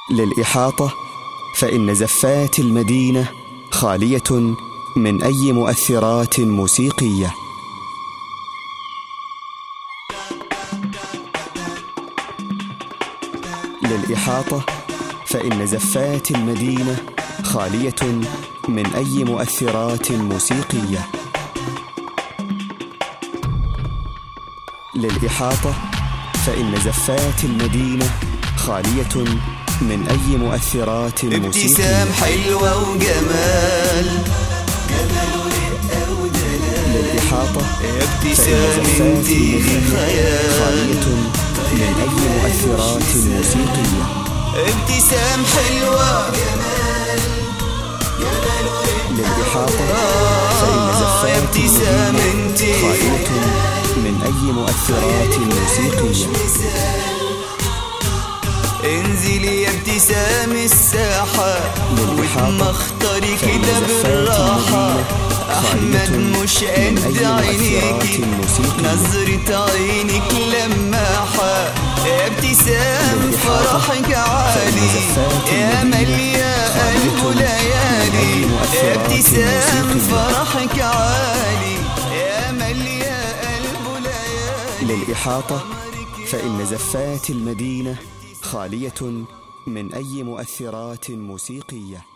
للإحاطة فإن زفات المدينة خالية من أي مؤثرات موسيقية. للإحاطة فإن زفات المدينة خالية من أي مؤثرات موسيقية. للإحاطة فإن زفات المدينة خالية من أي مؤثرات موسيقية. ابتسام حلوة وجمال، جمال ورقة ودلال. للإحاطة ابتسام انتي خيال، خالية من أي مؤثرات موسيقية. ابتسام حلوة جمال، جمال ورقة. للإحاطة فإن زفات ابتسام المدينة انتي خالية من أي مؤثرات موسيقية. انزلي يا ابتسام الساحة واتمخطري كده فإن بالراحة. خالية أحمد مش قد من أي عينيكي، مؤثرات موسيقية. نظرة عينك لماحة. يا ابتسام فرحك عالي، يا مليا قلب ليالي. يا ابتسام فرحك عالي، يا مليا قلب ليالي. للإحاطة فإن زفات المدينة خالية من أي مؤثرات موسيقية.